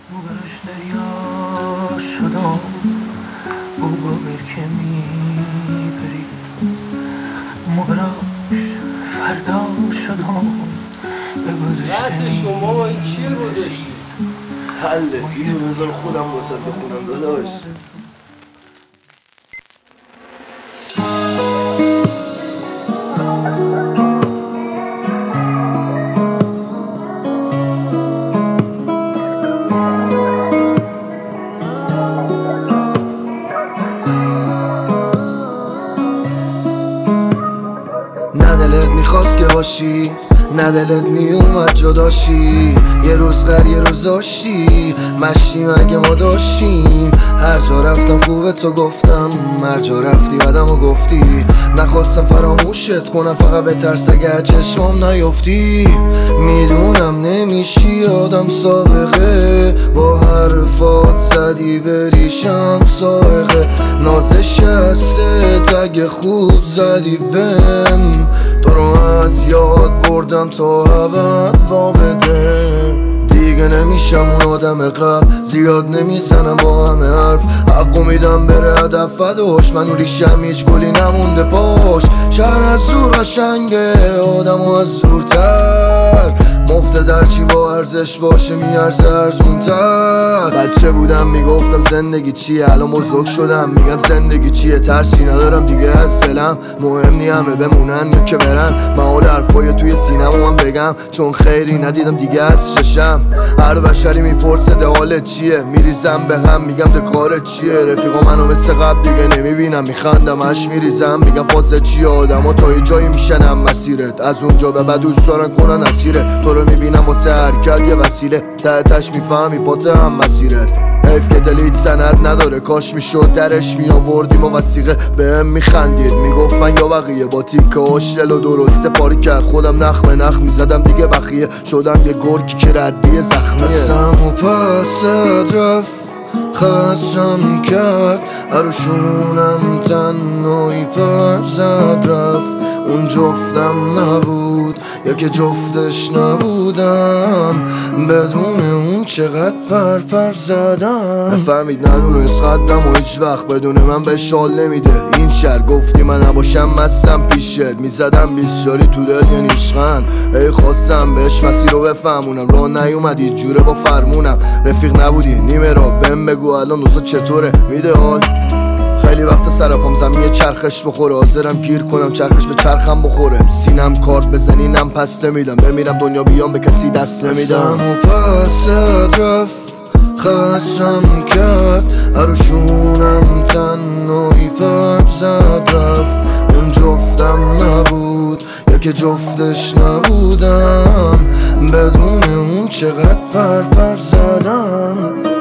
براش دریا شدم او باور که میبری براش فردا شدم رد شما این چیه گذاشتی؟ حله بیتون بذار خودم واسه بخونم داداش. نه دلت میخواست که باشی، نه دلت میومد جداشی، یه روز غر یه روز داشتی مشتی مگه ما داشتیم. هر جا رفتم خوبه تو گفتم، هر جا رفتی بدم و گفتی. نخواستم فراموشت کنم فقط به ترس اگر چشمام نیفتی. میدونم نمیشی آدم سابقه، با حرفات زدی بریشم سائقه. نازش هسته تگ خوب زدی بهم، تو رو از یاد بردم تا ابد وابده. دیگه نمیشم اون آدم قبل، زیاد نمیزنم با همه حرف. حقو میدم بره هدف فداش، من اون ریشم هیچ گلی نمونده پاش. شهر از زور قشنگه آدمو از زورتر، مفته در چی با ارزش باشه میارزه ارزونتر. بچه بودم میگفتم زندگی چیه، الان بزرگ شدم میگم زندگی چیه. ترسی ندارم دیگه از دلم، مهم نی همه بمونن یا که برن. من حال حرفای توی سینما من بگم، چون خیری ندیدم دیگه از چشم. هر بشری میپرسه ده حالت چیه، میریزم به هم میگم ده کارت چیه. رفیقا منو مثل قبل دیگه نمیبینم، میخندم اش میریزم میگم فاصله چیه. آدم ها تا یه جایی میشنم مسیرت، از اونجا به بعد دوست دارن کنن اسیره. تو رو میبینم واسه حرکت یه وسیله، تحتش میفهمی پات هم مسیرت. حیف که دلیت سند نداره، کاش میشد درش میآوردیم و وثیقه. بهم میخندید میگفت من یا بقیه، با تیکه هاشل و درسته پاری کرد. خودم نخ به نخ میزدم دیگه بخیه، شدم یه گرگی که ردی زخمیه. قسم و پست رفت خستم کرد، عروشونم تنهایی پر زد رفت. اون جفتم نبود یا که جفتش نبودم، بدون اون چقدر پر زدم. نفهمید ندونست قدرم و هیچ وقت بدون من به شال نمیده. این شهر گفتی من نباشم مستم پیشت، میزدم بیسیاری تو دل یه نیشخند. ای خواستم بهش مسیر رو بفهمونم، راه نیومدی جوره با فرمونم. رفیق نبودی نیمه را بهم بگو الان دوزا چطوره میده حال. خیلی وقت سرپام زمین چرخش بخوره، حاضرم گیر کنم چرخش به چرخم بخوره. سینم کارت بزنینم پس نمیدم، بمیرم دنیا بیام به کسی دست نمیدم. و پس رفت خستم کرد، عروشونم تنهایی پر زد رفت. اون جفتم نبود یا که جفتش نبودم، بدون اون چقدر پر زدم.